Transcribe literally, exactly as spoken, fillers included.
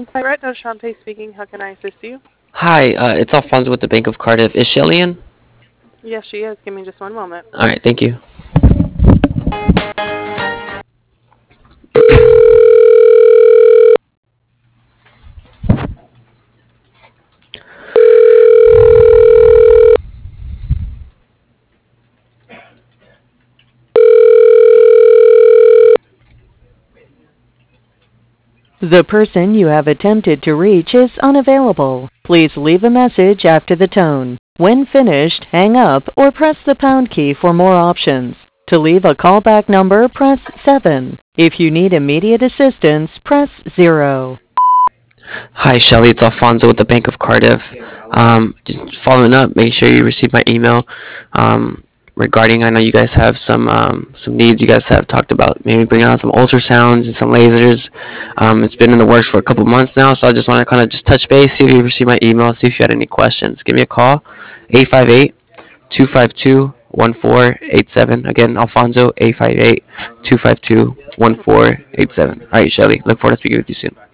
Insight Retina, Shantae speaking. How can I assist you? Hi, uh, it's Alfonso with the Bank of Cardiff. Is Shelly in? Yes, she is. Give me just one moment. All right, thank you. The person you have attempted to reach is unavailable. Please leave a message after the tone. When finished, hang up or press the pound key for more options. To leave a callback number, press seven. If you need immediate assistance, press zero. Hi, Shelly. It's Alfonso with the Bank of Cardiff. Um, just following up, make sure you receive my email um, regarding. I know you guys have some um, some needs. You guys have talked about maybe bringing out some ultrasounds and some lasers. Um, it's been in the works for a couple months now, so I just want to kind of just touch base, see if you received my email, see if you had any questions. Give me a call, eight five eight, two five two, one four eight seven. Again, Alfonso, eight five eight, two five two, one four eight seven. All right, Shelly. Look forward to speaking with you soon.